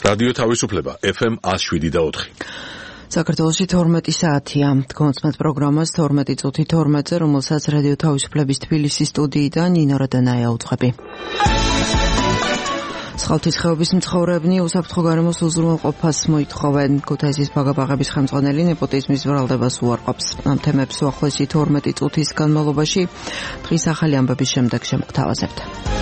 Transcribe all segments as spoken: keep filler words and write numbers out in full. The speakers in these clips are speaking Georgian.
რადიო თავისუფლება ეფ ემ one oh seven და four. საქართველოში თორმეტი საათია. კონსმეთ პროგრამას თორმეტი წუთი თორმეტზე, რომელსაც რადიო თავისუფლების თბილისის სტუდიიდან ნინო რადანაია უძღვები. სხალთის ხეობის მცხოვრებნი უსაფრთხო გარემოს უზრუნველყოფას მოითხოვენ. ქუთაისის ბაგაბაღების ხელმძღვანელი ნეპოტიზმის ვრალდებას უარყოფს. ამ თემებს უახლოესი თორმეტი წუთის განმავლობაში დღის ახალი ამბების შემდეგ შემოგთავაზებთ.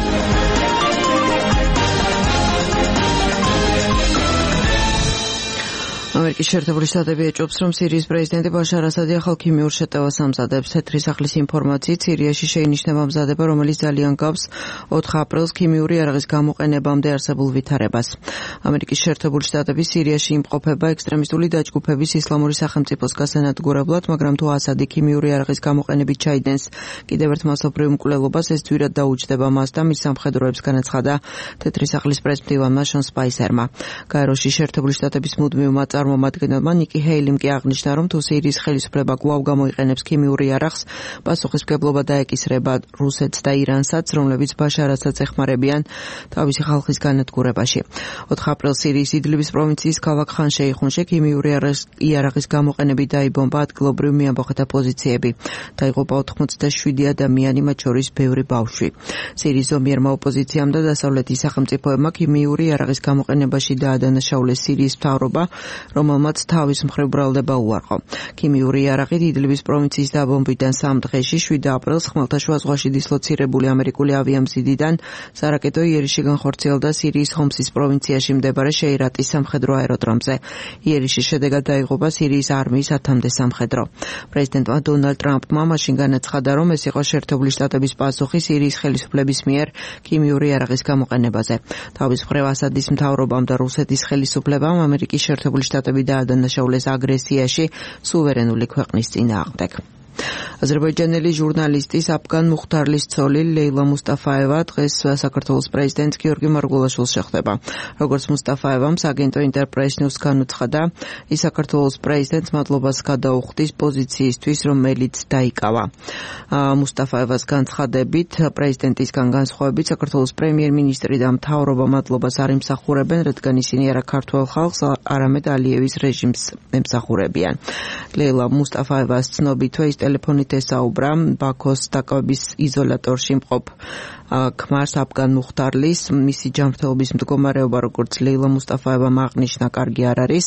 ამერიკის შეერთებული შტატები ეჭვობს, რომ სირიის პრეზიდენტი ბაშარ ასადი ახალ ქიმიურ შეტევას ამზადებს. თეთრი სახლის ინფორმაციით, სირიაში შეინიშნება მზადება, რომელიც ძალიან გავს ოთხ აპრილს ქიმიური იარაღის გამოყენებამდე არსებულ ვითარებას. ამერიკის შეერთებული შტატები სირიაში იმყოფება ექსტრემისტული დაჯგუფების ისლამური სახელმწიფოს გასანადგურებლად, მაგრამ თუ ასადი ქიმიური იარაღის გამოყენებით ჩაიდენს კიდევ ერთ მასობრივ მკვლელობას, ეს ძვირად დაუჯდება მას და მის სამხედროებს, განაცხადა თეთრი სახლის პრეზიდენტმა შონ სპაისერმა. გაეროში შეერთებული შტატების მუდმივმა წარმომადგენელმა ნიკი ჰეილიმ კი აღნიშნა, რომ თუ სირიის ხელისუფლება კვლავ გამოიყენებს ქიმიური იარაღს, პასუხისმგებლობა დაეკისრება რუსეთს და ირანსაც, რომლებიც ბაშარ ასადს ეხმარებიან თავისი ხალხის განადგურებაში. ოთხ აპრილს სირიის იდლიბის პროვინციის ქალაქ ხან შეიხუნში ქიმიური იარაღის გამოყენებით დაიბომბა ადგილობრივ მეამბოხეთა პოზიციები. დაიღუპა ოთხმოცდაშვიდი ადამიანი, მათ შორის ბევრი ბავშვი. სირიის ზომიერმა ოპოზიციამ და დასავლეთის სახელმწიფოებმა ქიმიური იარაღის გამოყენებაში დაადანაშაულეს სირიის მთავრობა, რომელმაც თავის მხრივ ბრალდება უარყო. ქიმიური იარაღით იდლიბის პროვინციის დაბომბვიდან სამ დღეში, შვიდ აპრილს, ხმელთაშუა ზღვაში დისლოცირებული ამერიკული ავიამზიდიდან სარაკეტო იერიში განხორციელდა სირიის ჰომსის პროვინციაში მდებარე შეირატის სამხედრო აეროდრომზე. იერიშის შედეგად დაიღუპა სირიის არმიის ათამდე სამხედრო. პრეზიდენტმა დონალდ ტრამპმა მაშინ განაცხადა, რომ ეს იყო შეერთებული შტატების პასუხი სირიის ხელისუფლების მიერ ქიმიური იარაღის გამოყენებაზე. თავის მხრივ ასადის მთავრობამ და რუსეთის ხელისუფლებამ ამერიკის შეერთებული შტატები დაადანაშაულეს აგრესიაში სუვერენული ქვეყნის წინააღმდეგ. აზერბაიჯანელი ჟურნალისტის აფგან მუხთარლის ცოლი ლეილა მუსტაფაევა დღეს საქართველოს პრეზიდენტ გიორგი მარგულაშვილს შეხვდება. როგორც მუსტაფაევამ სააგენტო ინტერპრეს ნიუს განუცხადა, ის საქართველოს პრეზიდენტს მადლობას გადაუხდის პოზიციისთვის, რომელიც დაიკავა. მუსტაფაევას განცხადებით, პრეზიდენტისგან განსხვავებით, საქართველოს პრემიერ-მინისტრი და მთავრობა მადლობას არ იმსახურებენ, რადგან ისინი არა ქართველ ხალხს, არამედ ალიევის რეჟიმს ემსახურებიან. ლეილა მუსტაფაევას ცნობით, ის ტელეფონით ესაუბრა ბაქოს დაკვების იზოლატორში მყოფ ქმარს აფგან მუხთარლის. მისი ჯანმრთელობის მდგომარეობა, როგორც ლეილა მუსტაფაევამ აღნიშნა, კარგი არ არის,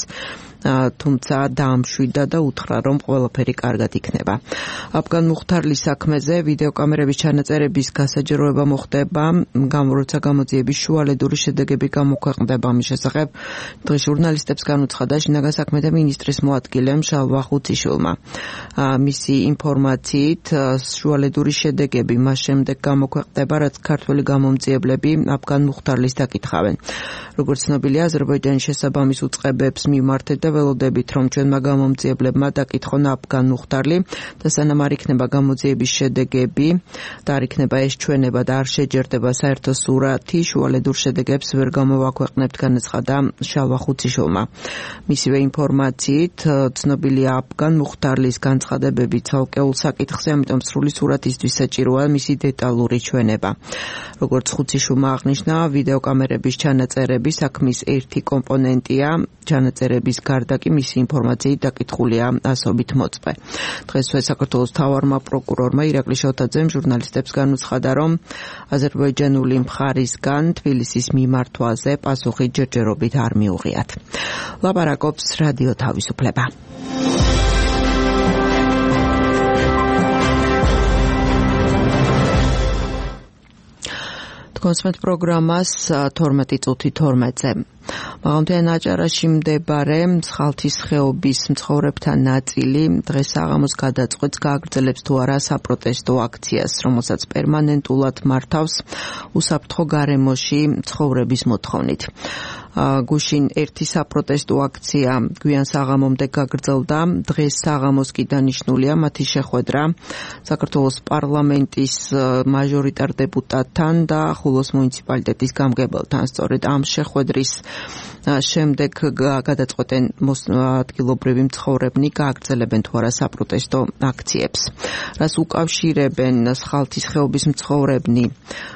თუმცა დაამშვიდა და უთხრა, რომ ყველაფერი კარგად იქნება. აფგან მუხთარლის საქმეზე ვიდეოკამერების ჩანაწერების გასაჯეროება მოხდება, როცა გამოძიების შუალედური შედეგები გამოქვეყნდება. ამის შესახებ დღეს ჟურნალისტებს განუცხადა შინაგან საქმეთა მინისტრის მოადგილემ შალვა ხუციშვილმა. მისი ინფორმაციით, შუალედური შედეგები მას შემდეგ გამოქვეყნდება, რაც ქართველი გამომძიებლები აფგან მუხთარლის დაკითხავენ. როგორც ცნობილია, აზერბაიჯანის შესაბამის უწყებებს მიმართეთ და ველოდებით, რომ ჩვენმა გამომძიებლებმა დაკითხონ აფგან მუხთარლი და სანამ არ იქნება გამოძიების შედეგები და არ იქნება ეს ჩვენება და არ შეჯერდება საერთო სურათი, შუალედურ შედეგებს ვერ გამოვაქვეყნებთ, განაცხადა შალვა ხუციშვილმა. მისივე ინფორმაციით, ცნობილია აფგან მუხთარლის განცხადებები ცალკეულ საკითხზე, ამიტომ სრული სურათისთვის საჭიროა მისი დეტალური ჩვენება. როგორც ხუციშვილმა აღნიშნა, ვიდეოკამერების ჩანაწერები საქმის ერთი კომპონენტია, ჩანაწერების გარდა კი მისი ინფორმაციით დაკითხულია ასობით მოწმე. დღესვე საქართველოს მთავარმა პროკურორმა ირაკლი შოთაძემ ჟურნალისტებს განუცხადა, რომ აზერბაიჯანული მხარისგან თბილისის მიმართვაზე პასუხი ჯერჯერობით არ მიუღიათ. ლაპარაკობს რადიო თავისუფლება. კონსმეთ პროგრამას თორმეტი წუთი თორმეტზე. მაღალმთიან აჭარაში მდებარე სხალთის ხეობის მცხოვრებთა ნაწილი დღეს საღამოს გადაწყვეტს გააგრძელებს თუ არა საპროტესტო აქციას, რომელსაც პერმანენტულად მართავს უსაფრთხო გარემოში მცხოვრების მოთხოვნით. გუშინ ერთი საპროტესტო აქცია გვიან საღამომდე გაგრძელდა. დღეს საღამოს კი დანიშნულია მათი შეხვედრა საქართველოს პარლამენტის მაჟორიტარ დეპუტატთან და ხულოს მუნიციპალიტეტის გამგებელთან. სწორედ ამ შეხვედრის შემდეგ გადაწყვეტენ ადგილობრივი მცხოვრებნი გააგრძელებენ თუ არა საპროტესტო აქციებს. რას უკავშირებენ სხალთის ხეობის მცხოვრებნი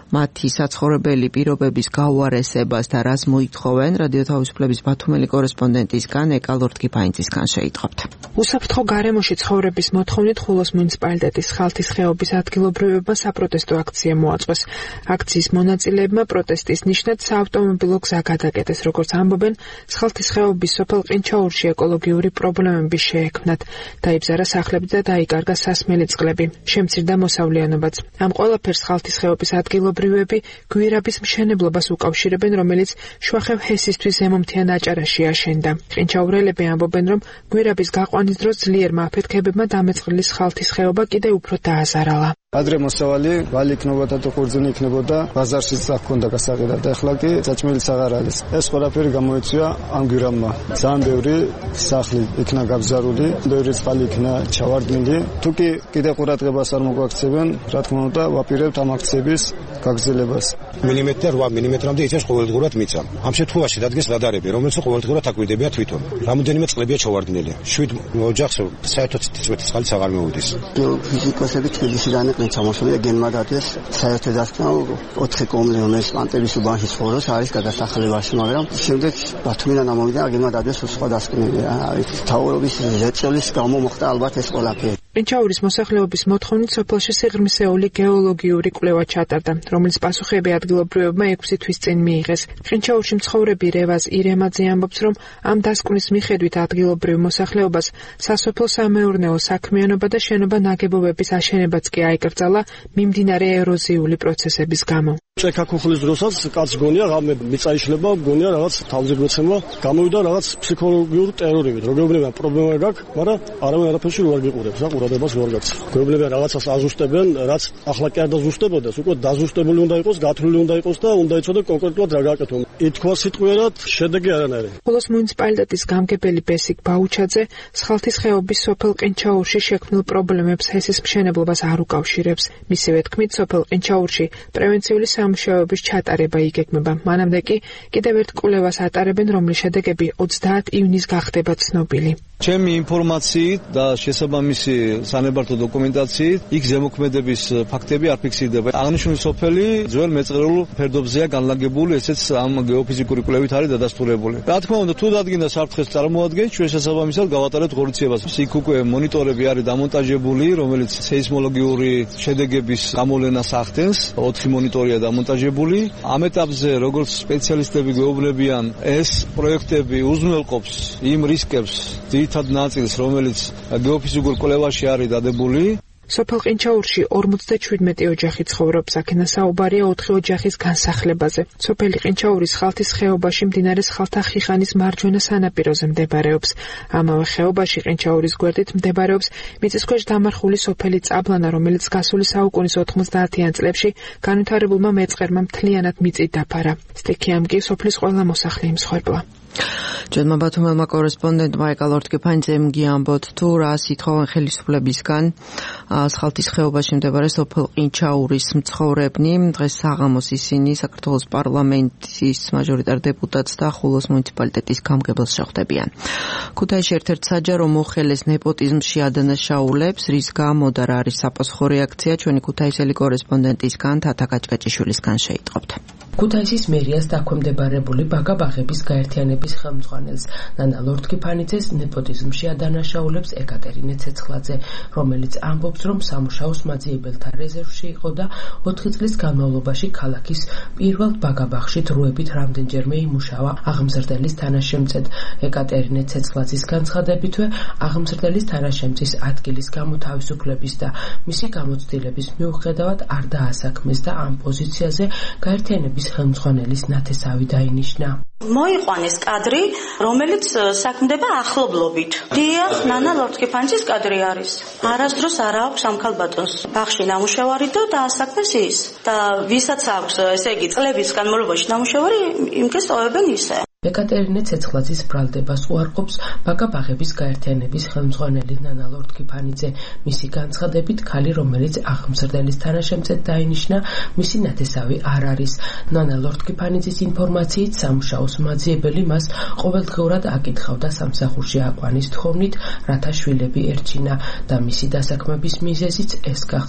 მათი საცხოვრებელი პირობების გაუარესებას და რას მოითხოვენ, რადიო თავისუფლების ბათუმელი კორესპონდენტისგან ეკა ლორთქიფანიძისგან შეიტყობთ. უსაფრთხო გარემოში ცხოვრების მოთხოვნით ხულოს მუნიციპალიტეტის ხალთის ხეობის ადგილობრივებმა საპროტესტო აქცია მოაწყვეს. აქციის მონაწილეებმა პროტესტის ნიშნად საავტომობილო გზა გადაკეტეს, როგორც ამბობენ, ხალთის ხეობის სოფელ ყინჩაურში ეკოლოგიური პრობლემები შეექმნათ. დაიბზარა სახლები და დაიკარგა სასმელი წყლები. შემცირდა მოსავლიანობაც. ამ ყველაფერს ხალთის ხეობის ადგილობრივები გვირაბის მშენებლობას უკავშირებენ, რომელიც შუახევ ჰესისთვის ზემომთიან აჭარაში აშენდა. ყინჩაურელები ამბობენ, რომ გვირაბის გაყვანის დროს ძლიერმა აფეთქებებმა დამეწყრილი ხალთის ხეობა კიდევ უფრო დააზარალა. ადრე მოსავალი ვალი იქნებოდა და ყურძენი იქნებოდა, ბაზარშიც აქ ქონდა გასაყიდად. ახლა კი საჭმელიც აღარ არის. ეს ყველაფერი გამოიწვია ამ გვირაბმა. ძალიან ბევრი სახლი იქნა გაბზარული, ბევრი წყალი იქნა ჩავარდნილი. თუ კი კიდე ყურადღებას არ მოგვაქცევენ, რა თქმა უნდა, ვაპირებთ ამ აქციების გაგრძელებას. მილიმეტრი და რვა მილიმეტრამდე იწევს ყოველდღურად მიწა. ამ შემთხვევაში დადგეს რადარები, რომელიც ყოველდღურად აკვირდებია თვითონ. რამოდენიმე წყლებია ჩავარდნილი. შვიდ ოჯახს საერთოდ წიწვეთის წყალიც აღარ მეუდის. ფიზიკოსები თბილისიდან ჩამოსულია გენმადადეს საერთოდ დასკვნილ ოთხი კომლიონის პანტების უბანში ცხოვრობს, არის გადასახლებაში, მაგრამ შემდეგ ბათუმიდან ამოვიდა გენმადადეს სხვა დასკვნილია. თავრობის ზეწოლის გამო მოხდა ალბათ ეს ყველაფერი. ყინჩაურის მოსახლეობის მოთხოვნით სოფელში სიღრმისეული გეოლოგიური კვლევა ჩატარდა, რომელიც პასუხები ადგილობრივებმა ექვსი თვის წინ მიიღეს. ყინჩაურში მცხოვრები რევაზ ირემაძე ამბობს, რომ ამ დასკვნის მიხედვით ადგილობრივ მოსახლეობას სასოფლო სამეურნეო საქმიანობა და შენობა ნაგებობების აშენებაც კი აიკრძალა მიმდინარე ეროზიული პროცესების გამო. ჭექა ქუხლის დროსაც კაც გონია ღამე მიწა იშლება, გონია რაღაც თავზე გვეცემა, გამოვიდა რაღაც ფსიქოლოგიური ტერორებით. როგეუბნებიან პრობლემა გაქვს, მაგრამ არავინ არაფერში არ გიყურებს, რა ყურადღებას არ გაქვს. გვეუბნებიან რაღაცას აზუსტებენ, რაც ახლა კი არ დაზუსტებოდეს, უკვე დაზუსტებული უნდა იყოს, გათვლილი უნდა იყოს და უნდა იცოდე კონკრეტულად რა გააკეთონ. ითქვა სიტყვიერად, შედეგი არანაირი. ხულოს მუნიციპალიტეტის გამგებელი ბესიკ ბაუჩაძე ხალთის ხეობის სოფელ ყინჩაურში შექმნილ პრობლემებს ჰესის მშენებლობას არ უკავშირებს. მისივე თქმით, სოფელ ყინჩაურში პრევენციული სამუშაოების ჩატარება იგეგმება. მანამდე კი კიდევ ერთ კვლევას ატარებენ, რომლის შედეგები ოცდაათი ივნის გახდება ცნობილი. ჩემი ინფორმაციით და შესაბამისი სანებართო დოკუმენტაციით იქ ზემოქმედების ფაქტები არ ფიქსირდება. აღნიშნული სოფელი ძველ მეწყრულ ფერდობზეა განლაგებული, ესეც ამ გეოფიზიკური კვლევით არის დადასტურებული. რა თქმა უნდა, თუ დადგინდა საფრთხეს წარმოადგენს, ჩვენ შესაბამისად გავატარებთ ღონისძიებას. იქ უკვე მონიტორები არის დამონტაჟებული, რომელიც სეისმოლოგიური შედეგების გამოვლენას ახდენს. ოთხი მონიტორია დამონტაჟებული. ამ ეტაპზე, როგორც სპეციალისტები გვეუბნებიან, ეს პროექტები უზრუნველყოფს იმ რისკებს, ძირითად ნაწილს, რომელიც გეოფიზიკურ კვლევაში არის დადებული. სოფელ ყინჩაურში ორმოცდაშვიდმეტი ოჯახი ცხოვრობს, აქედან საუბარია ოთხი ოჯახის განსახლებაზე. სოფელი ყინჩაურის ხალთის ხეობაში მდინარე ხალთა ხიხანის მარჯვენა სანაპიროზე მდებარეობს. ამავე ხეობაში ყინჩაურის გვერდით მდებარეობს მიწისქვეშ დამარხული სოფელი წაბლანა, რომელიც გასული საუკუნის ოთხმოცდაათიან წლებში განვითარებულმა მეწყერმა მთლიანად მიწით დაფარა. სტიქიამ კი სოფლის ყველა მოსახლე იმსხვერპლა. ჩვენმა ბათუმელმა კორესპონდენტმა ეკა ლორთქიფანიძემ გიამბოთ, თუ რას ითხოვენ ხელისუფლებისგან ხალთის ხეობაში მდებარე სოფელ ყინჩაურის მცხოვრებნი. დღეს საღამოს ისინი საქართველოს პარლამენტის მაჟორიტარ დეპუტატს და ხულოს მუნიციპალიტეტის გამგებელს შეხვდებიან. ქუთაისში ერთ-ერთ საჯარო მოხელეს ნეპოტიზმში ადანაშაულებს, რის გამო და რა არის საპასუხო რეაქცია, ჩვენი ქუთაისელი კორესპონდენტისგან თათა გაჭგაჭიშვილისგან შეიტყობთ. ქუთაისის მერიას დაქვემდებარებული ბაგა-ბაღების გაერთიანების ხელმძღვანელს ნანა ლორთქიფანიძეს ნეპოტიზმში ადანაშაულებს ეკატერინე ცეცხლაძე, რომელიც ამბობს, რომ სამუშაოს მაძიებელთა რეზერვში იყო და ოთხი წლის განმავლობაში ქალაქის პირველ ბაგა-ბაღში დროებით რამდენჯერმე იმუშავა აღმზრდელის თანაშემწედ. ეკატერინე ცეცხლაძის განცხადებითვე, აღმზრდელის თანაშემწის ადგილის გამოთავისუფლების და მისი გამოცდილების მიუხედავად არ დაასაქმეს და ამ პოზიციაზე გაერთიანების ხელმძღვანელის ნათესავი დაინიშნა. მოიყვანეს კადრი, რომელიც საქმდება ახლობლობით. დიახ, ნანა ლორთქიფანიძის კადრი არის. არასდროს არ აქვს ამ ქალბატონს ბაღში ნამუშევარი და დაასაქმეს ის. და ვისაც აქვს, ესე იგი, წლების განმავლობაში ნამუშევარი, იმკენ სწავებენ ისე. ეკატერინე ცეცხლაძის ბრალდებას უარყოფს ბაგა-ბაღების გაერთიანების ხელმძღვანელი ნანა ლორთქიფანიძე. მისი განცხადებით, ქალი, რომელიც აღმზრდელის თანაშემწედ დაინიშნა, მისი ნათესავი არ არის. ნანა ლორთქიფანიძის ინფორმაციით, სამუშაოს მაძიებელი მას ყოველდღიურად აკითხავდა სამსახურში აყვანის თხოვნით, რათა შვილები ერჩინა და მისი დასაქმების მიზეზიც ეს გახდა.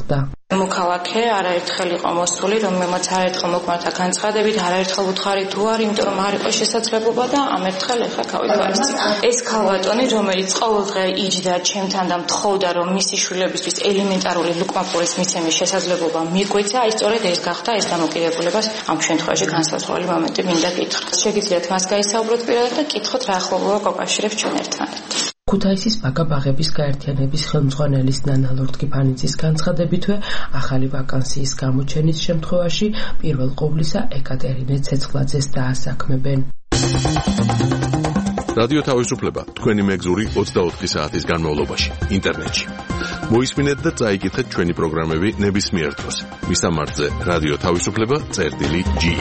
მოქალაქე არაერთხელ იყო მოსული, რომელმაც არაერთხელ მოგვართა განცხადებით, არაერთხელ უთხარი თუ არ, იმიტომ რომ არ იყო შესაძლებლობა და ამერთხელ ეხლა გავიგვარცი. ეს ქალბატონი, რომელიც ყოველდღე იჯდა ჩემთან და მთხოვდა, რომ მისი შვილებისთვის ელემენტარული ლუკმაპურის მიცემის შესაძლებლობა მიგვეცა, აი სწორედ ეს გახდა ეს დამოკიდებულებას ამ შემთხვევაში განსაზღვრელი მომენტი მინდა გითხრათ. შეგიძლიათ მას გაისაუბროთ პირადად და კითხოთ რა ახლობლობა გვაკავშირებს ჩვენ ერთმანეთთან. ქუთაისის ბაგა-ბაღების გაერთიანების ხელმძღვანელის ნანა ლორთქიფანიძის განცხადებითვე ახალი ვაკანსიის გამოჩენის შემთხვევაში პირველ ყოვლისა ეკატერინე ცეცხლაძეს დაასაქმებენ. რადიო თავისუფლება თქვენი მეგზური ოცდაოთხი საათის განმავლობაში ინტერნეტში. მოისმინეთ და წაიკითხეთ ჩვენი პროგრამები ნებისმიერ დროს. მისამართზე რადიო თავისუფლება წერტილი ჯი.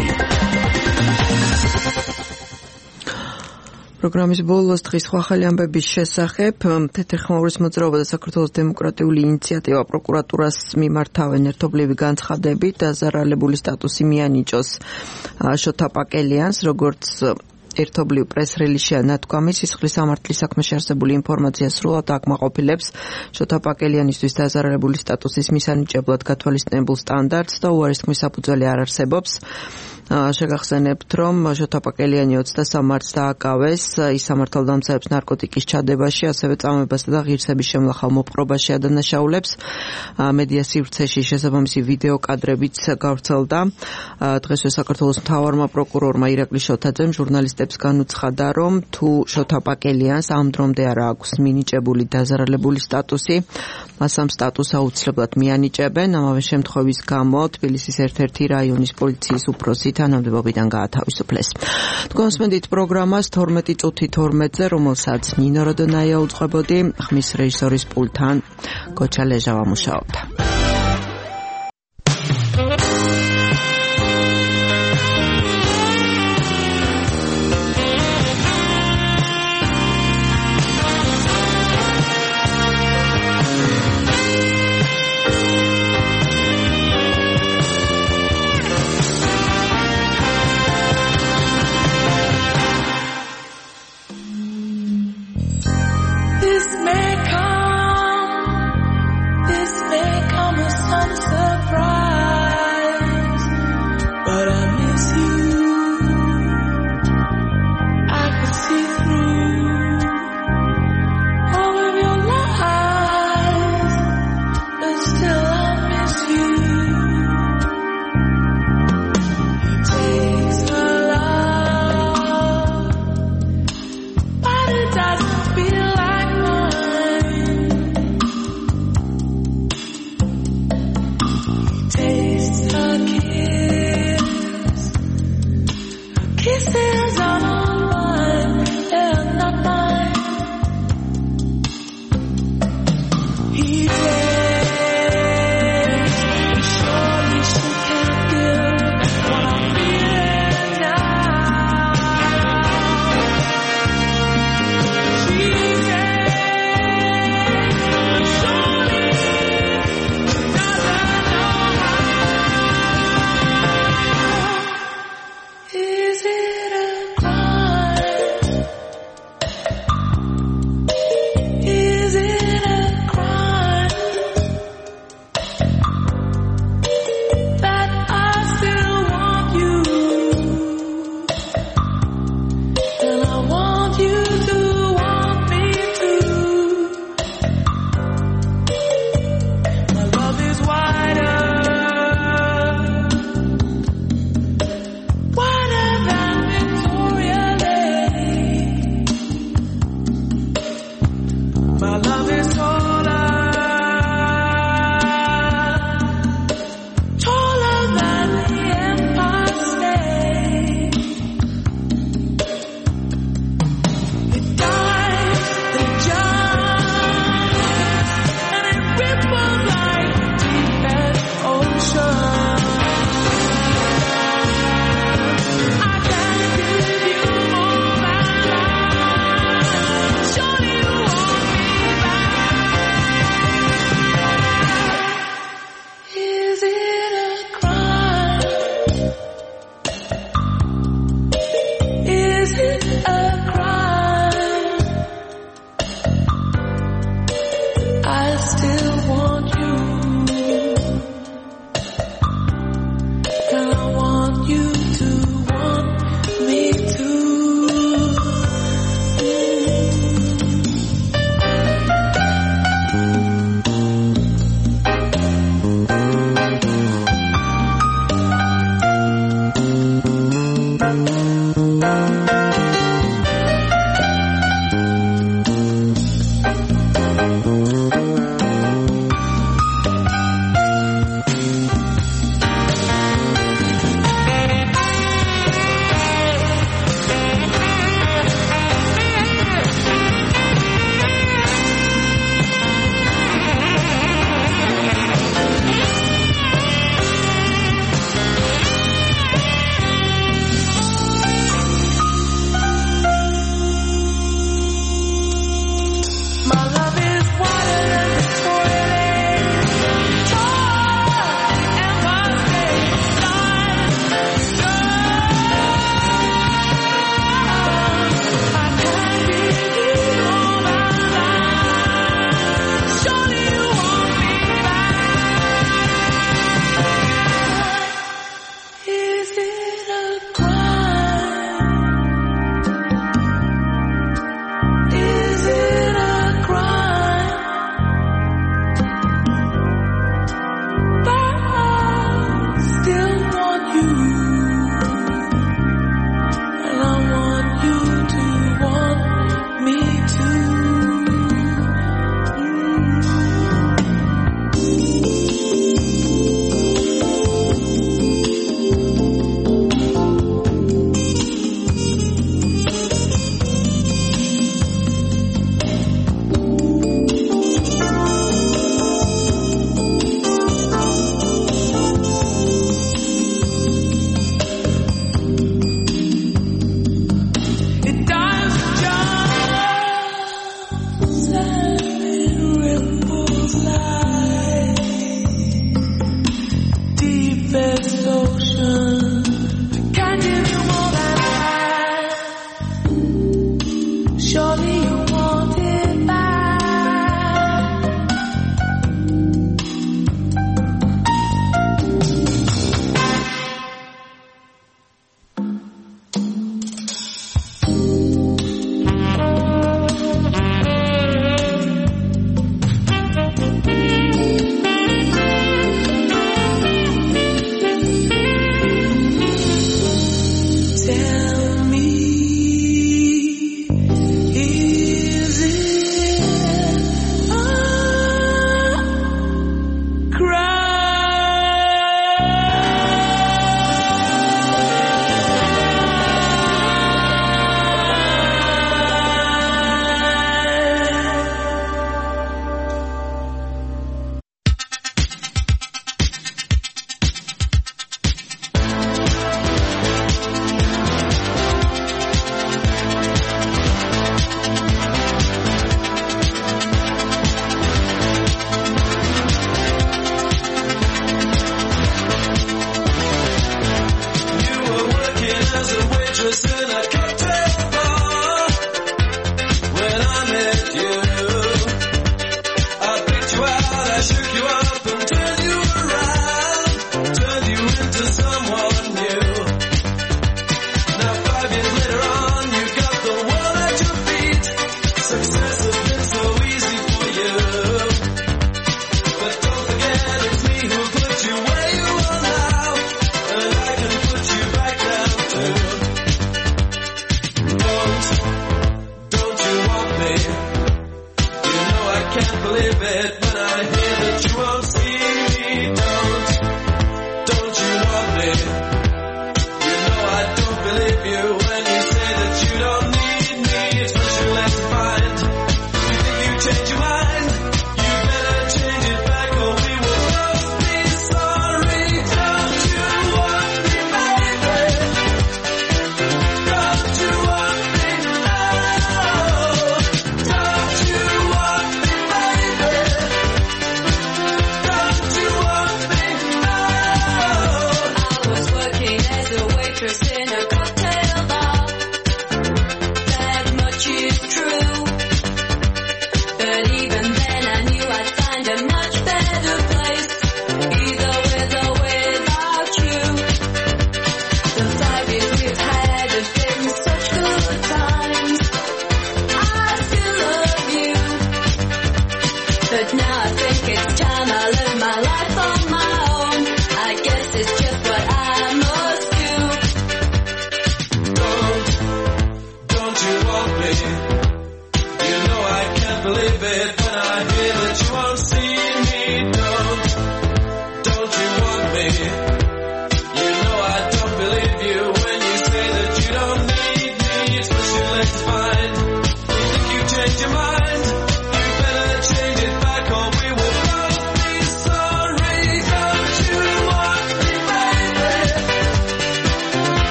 პროგრამის ბოლოს დღის სხვა ახალი ამბების შესახებ თეთრხმაურის მოძრაობა და საქართველოს დემოკრატიული ინიციატივა პროკურატურას მიმართავენ ერთობლივი განცხადებით დაზარალებული სტატუსი მიანიჭოს შოთა პაკელიანს, როგორც ერთობლივ პრეს-რელიზში ნათქვამი, სისხლის სამართლის საქმეში არსებული ინფორმაცია სრულად აკმაყოფილებს შოთა პაკელიანისთვის დაზარალებული სტატუსის მისანიჭებლად გათვალისწინებულ სტანდარტს და უარისთქმის საფუძველი არ არსებობს. შეგახსენებთ, რომ შოთა პაკელიანი ოცდასამ მარტს დააკავეს, ის სამართალდამცავებს ნარკოტიკის ჩადებაში, ასევე წამებასა და ღირსების შემლახალ მოპყრობაში ადანაშაულებს. მედია სივრცეში შესაბამისი ვიდეო კადრებიც გავრცელდა. დღესვე საქართველოს მთავარმა პროკურორმა ირაკლი შოთაძემ ჟურნალისტებს განუცხადა, რომ თუ შოთა პაკელიანს ამ დრომდე არ აქვს მინიჭებული დაზარალებული სტატუსი, მას ამ სტატუსს აუცილებლად მიანიჭებენ. ამავე შემთხვევის გამო თბილისის ერთ-ერთი რაიონის პოლიციის უფროსი თანამდებობიდან გაათავისუფლეს. თქვენ მსმენთ პროგრამას თორმეტი წუთი თორმეტზე, რომელსაც ნინო როდონაია უძღვებოდი, ხმის რეჟისორის პულტთან გოჩა ლეჟავა მუშაობდა.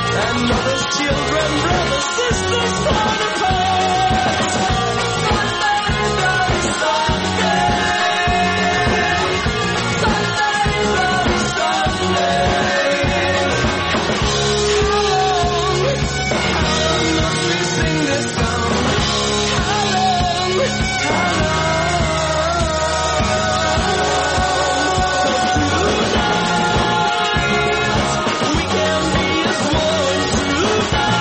and mothers, children, brothers, sisters torn apart. Sunday, bloody Sunday. Sunday, bloody Sunday. How long, how long must we sing this song? How long, how long? So tonight we can be as one tonight.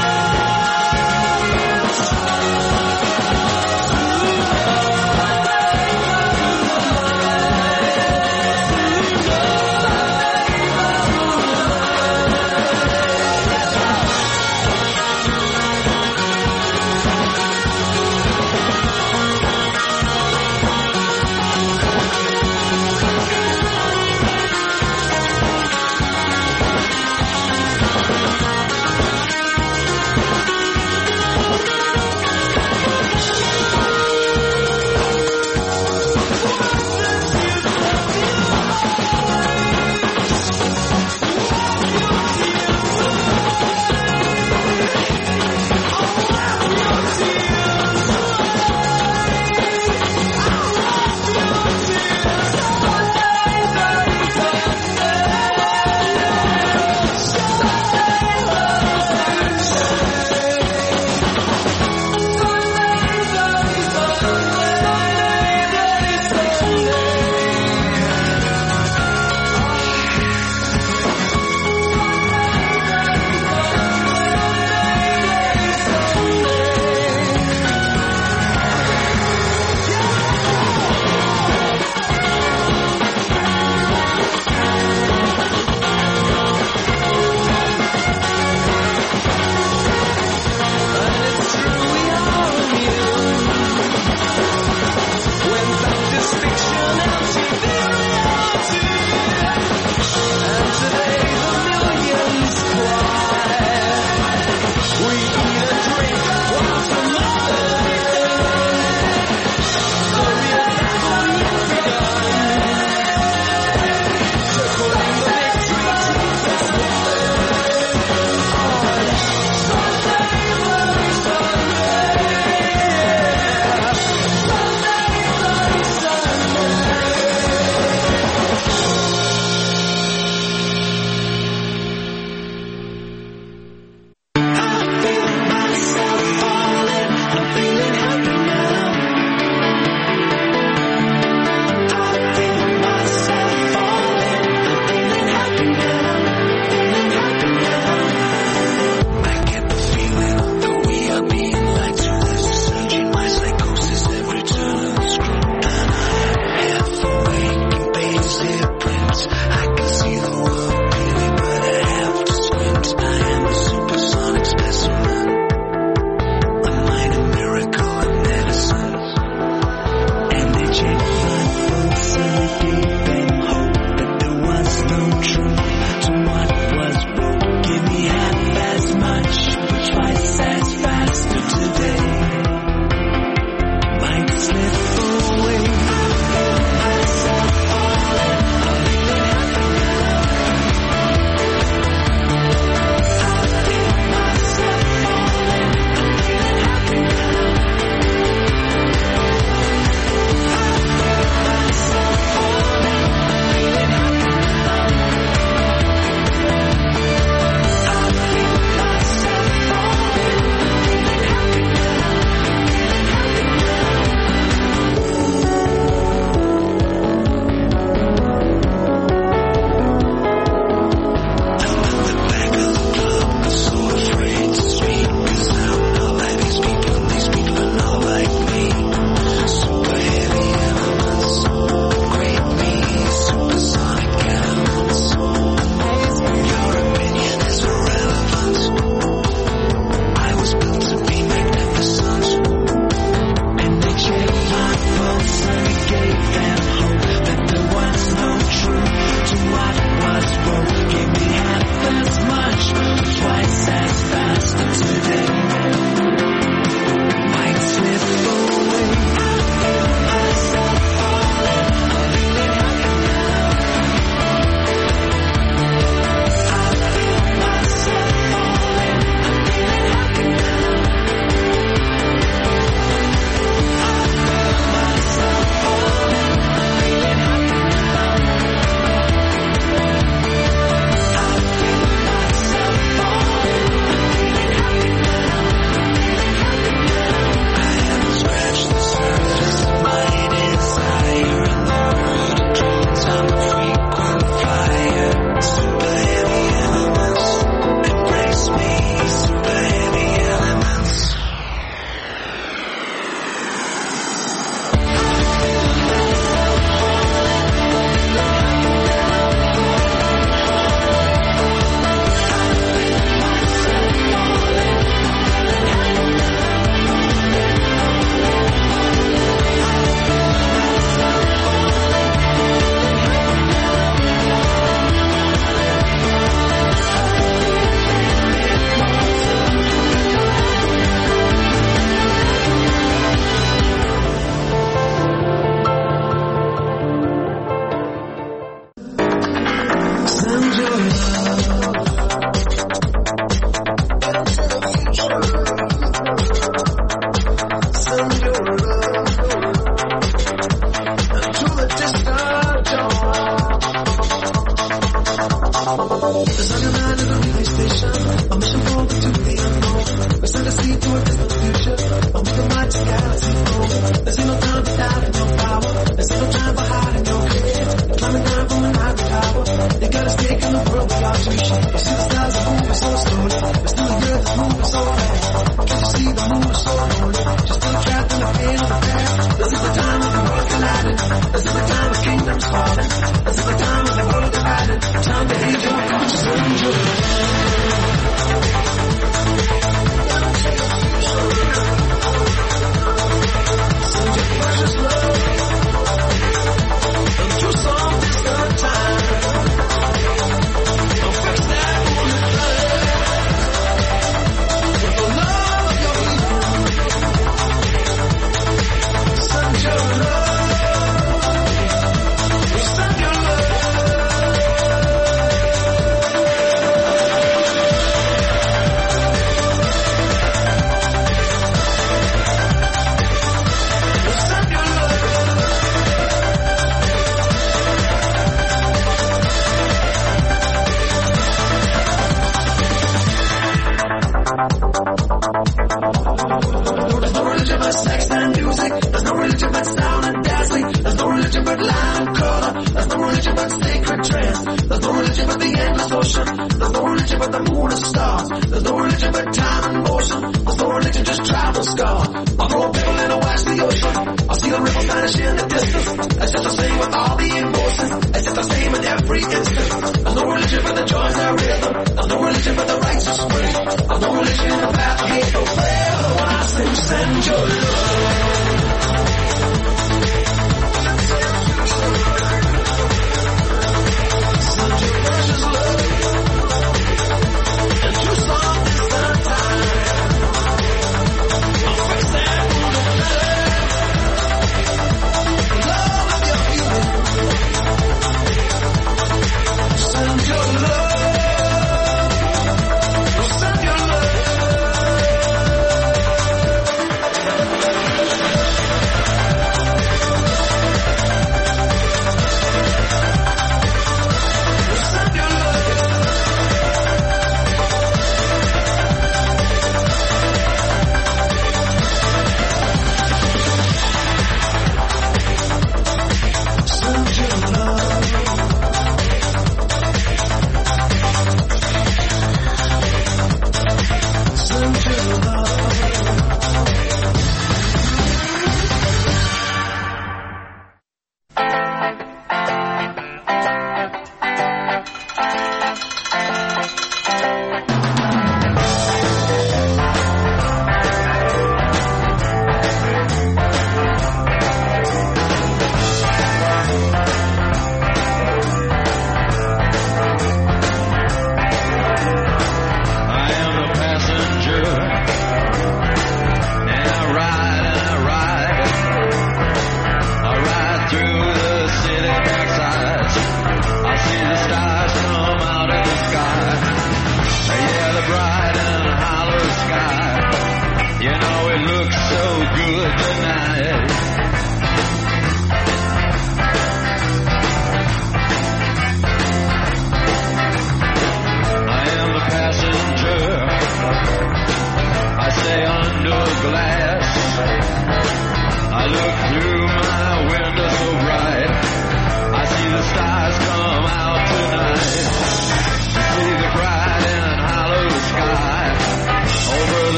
much sex and music. There's no religion but sound and dazzling. There's no religion but lamp color. There's no religion but sacred trance. There's no religion but the endless ocean. There's no religion but the moon and stars. There's no religion but time and motion. There's no religion, just travel scar. I'll throw a pickle in a watch the ocean. I'll see the river vanish in the distance. It's just the same with all the emotions. It's just the same in every instant. There's no religion but the joys and rhythm. There's no religion but the righteous way. There's no religion in the path of hate or prayer. The one I sing, send your love.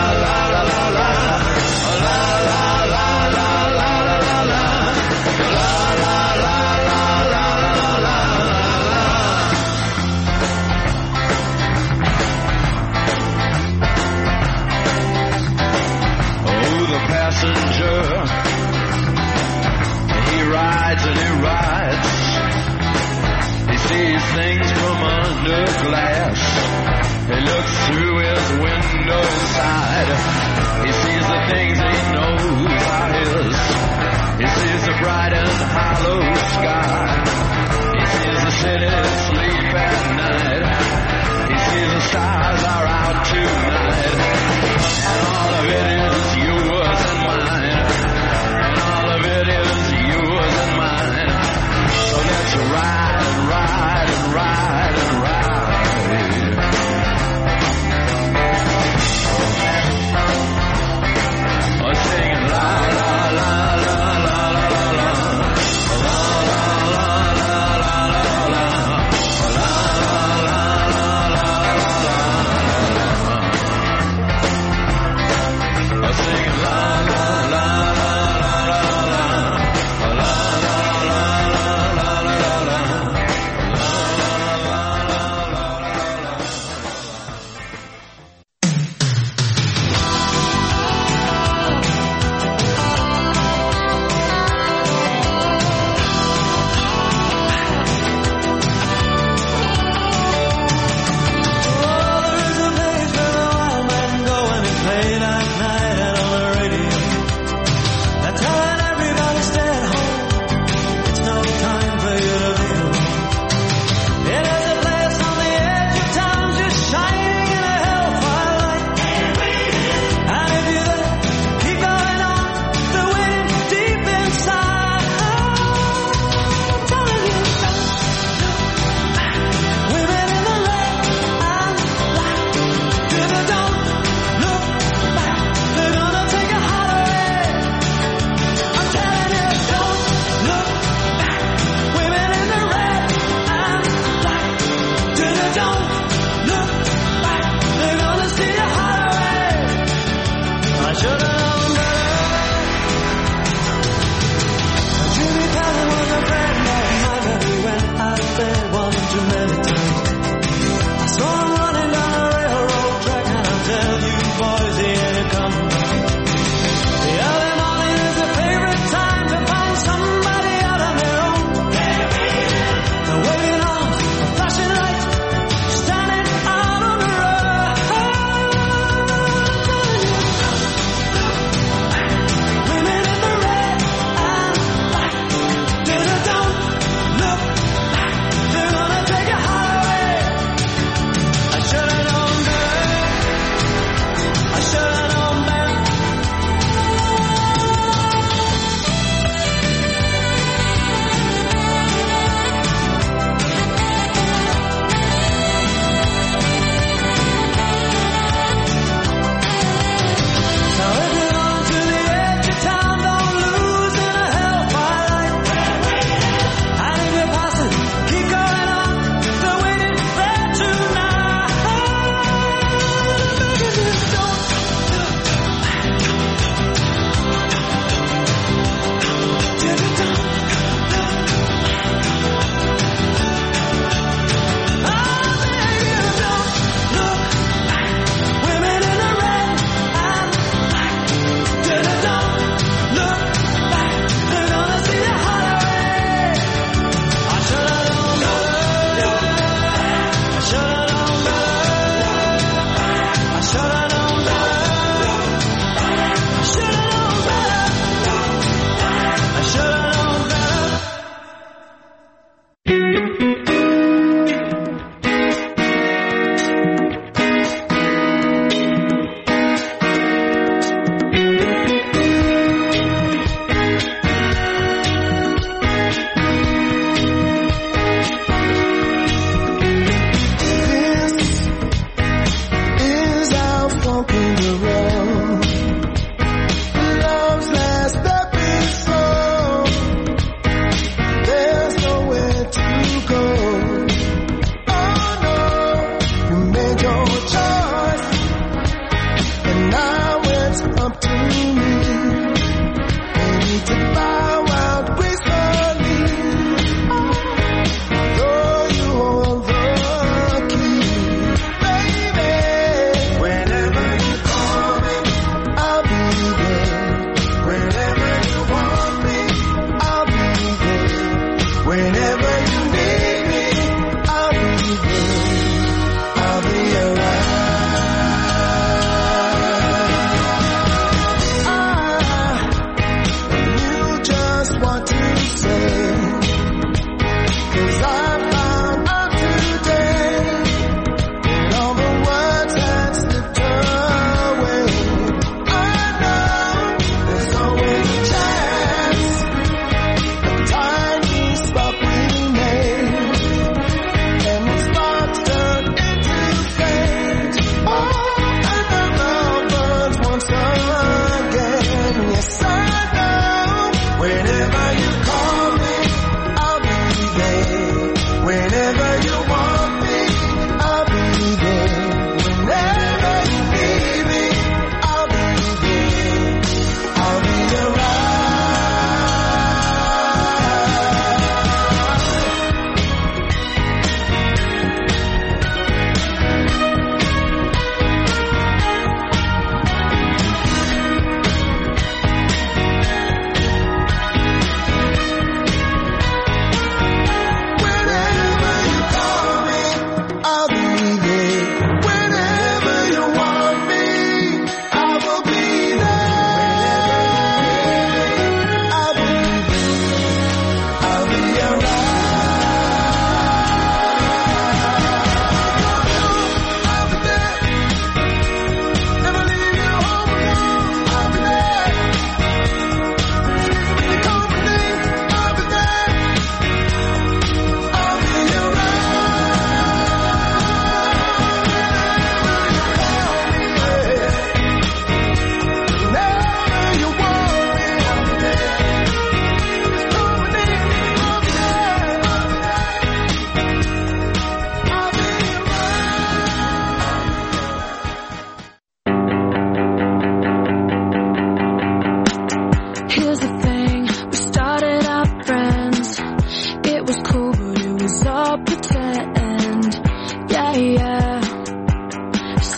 La This is a bright and hollow sky. This is the city sleep at night. This is the stars are out tonight. And all of it is yours and mine. And all of it is yours and mine. So let's ride and ride and ride and ride. Oh, singing la la la la la la la la la la la la la la la.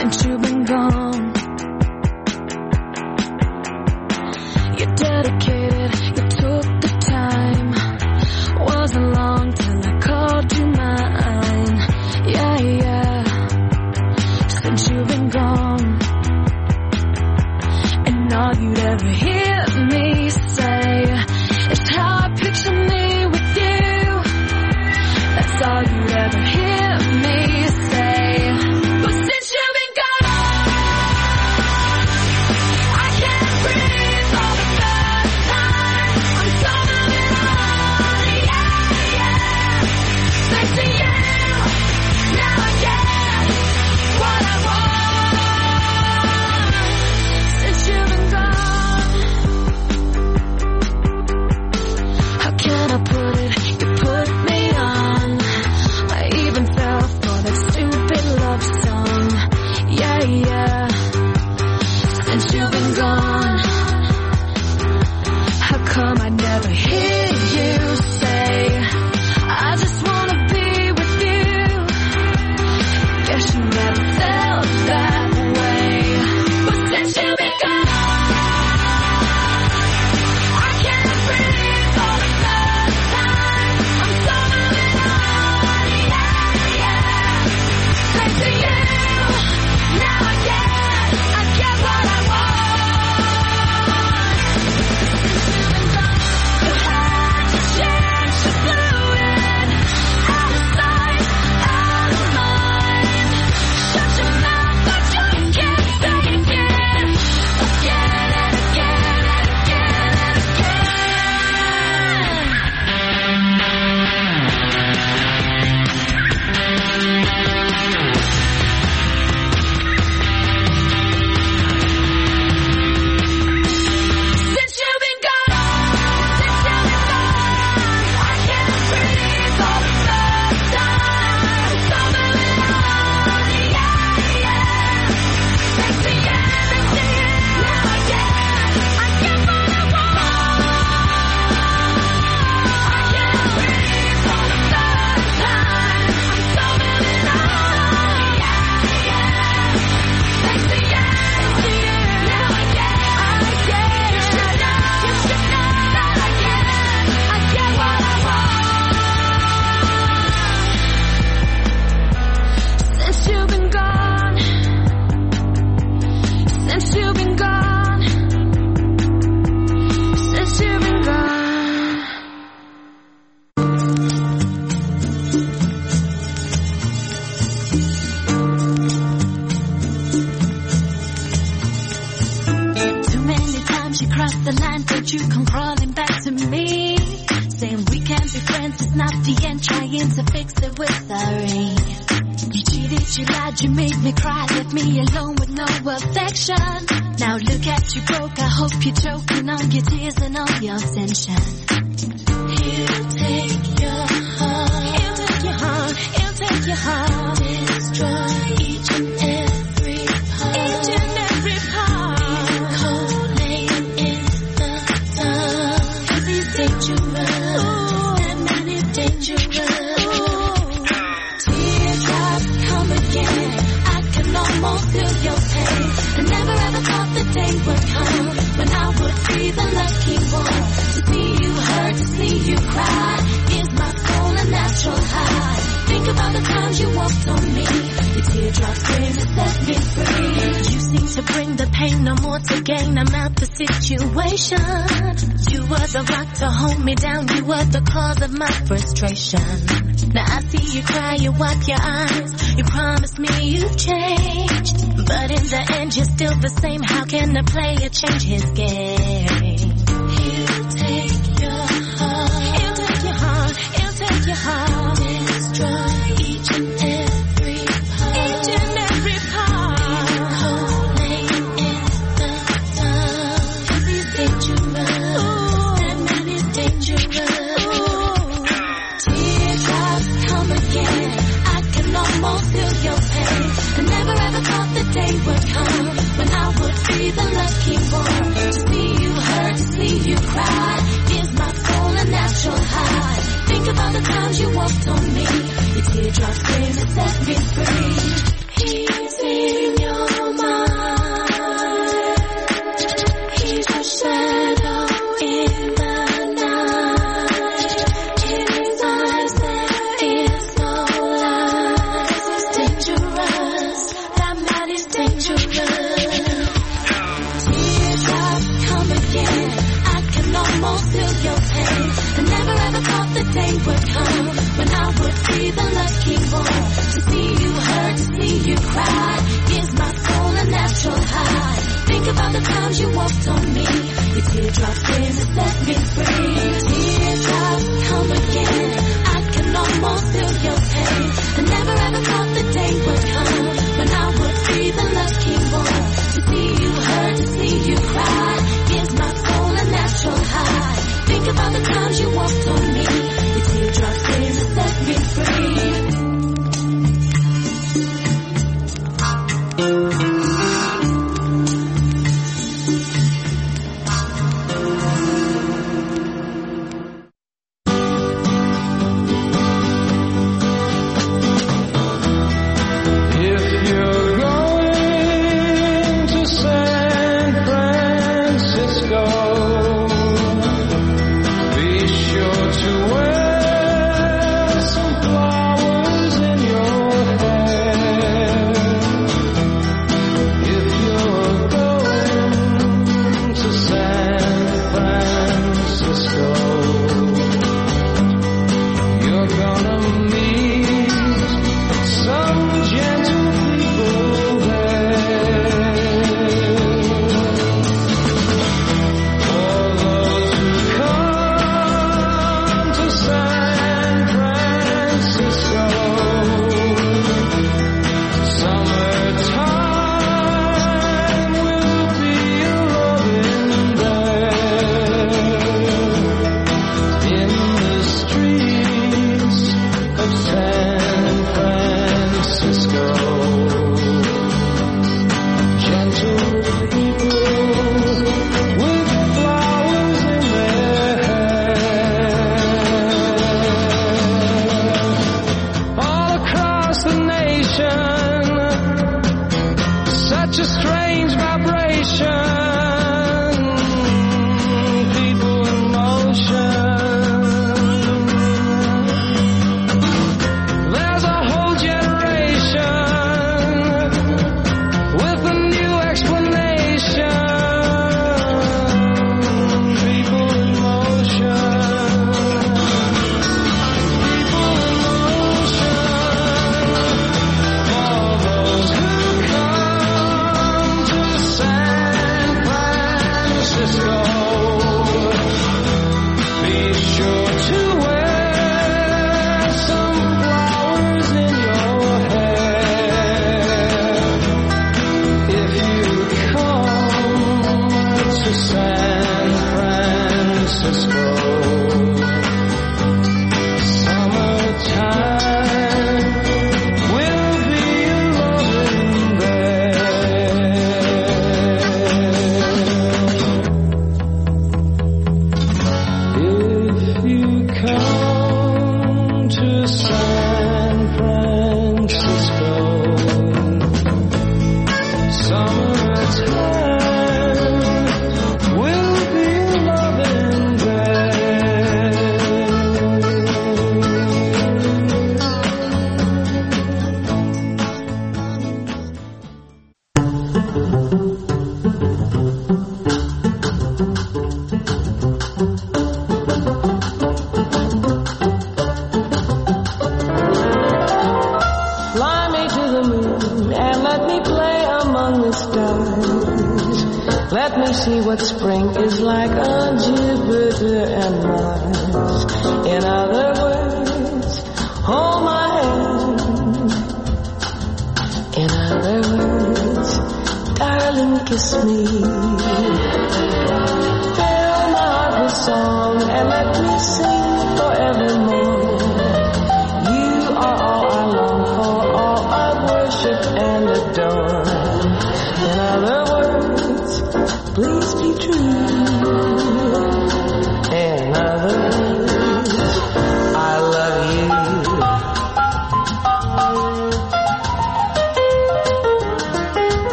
since you've been gone. You're dedicated, you took the time. Wasn't long till I called you mine. Yeah, yeah, since you've been gone. And all you'd ever hear me say is how I picture me with you. That's all you'd ever hear me say. But since you've been gone, I can't breathe for the first time. I'm so moving on, yeah, yeah. Thanks to you, now I get what I want. Since you've been gone, how can I put it? You put me on. I even fell for that stupid love song. Yeah, yeah. Since you've been gone, how come I never hear you say, I just wanna be with you? Guess you never felt that way. But since you've been gone, I can't breathe for the first time. I'm so moving on, yeah, yeah. Thanks to you, now I get, I get what I want. Since you've been gone, you had to change, you blew it. Out of sight, out of mind. Shut your mouth, but you can't take it. Again and again and again and since you've been gone, since you've been gone, I can't breathe for the first time. I'm so moving on, yeah, yeah. Thanks to you, thanks to you, now I get, I get what I want. I can't breathe for the first time. I'm so moving on, yeah, yeah. Thanks to you, thanks to you, now I get, I get. You should know, you should know that I get, I get what I want. Since you've been gone, since you've been gone, since you've been gone. Too many times you crossed the line, but you come crawling back to me, saying we can't be friends, it's not the end, trying to fix it with sorry. You cheated, you lied, you made me cry, left me alone with no affection. Now look at you broke, I hope you're choking on your tears and all your tension. He'll take your heart, he'll take your heart, he'll take your heart, destroy each and every part, each and every part. He's cold laying in the sun, 'cause he's dangerous, that man is dangerous. Teardrops come again, I can almost feel your pain. I never ever thought the day would come when I would be the lucky one. To see you hurt, to see you cry, gives my soul a natural high. Think about the times you walked on me, the teardrops scream to set me free. You seem to bring the pain, no more to gain, I'm out the situation. You were the rock to hold me down, you were the cause of my frustration. Now I see you cry, you wipe your eyes, you promised me you've changed, but in the end you're still the same. How can a player change his game? He'll take your heart, he'll take your heart, he'll take your heart, destroy each and every part, each and every part. He's cold laying in the sun, 'cause he's dangerous, that man is dangerous. Teardrops come again, I can almost feel your pain. I never ever thought the day would come when I would be the lucky one. To see you hurt, natural. Teardrops come again. I can almost feel your pain. I never ever thought the day would come when I would be the lucky one to see you hurt, to see you cry. Gives my soul a natural high. Think about the times you walked on me. Your teardrops came to set me free. Teardrops come again. I can almost feel your pain. I never ever thought the day would come when I would be the lucky one to see you hurt, to see you cry. Gives my soul a natural high. Think about the times you walked on me. Your teardrops came to set me free.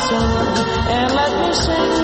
song and let me sing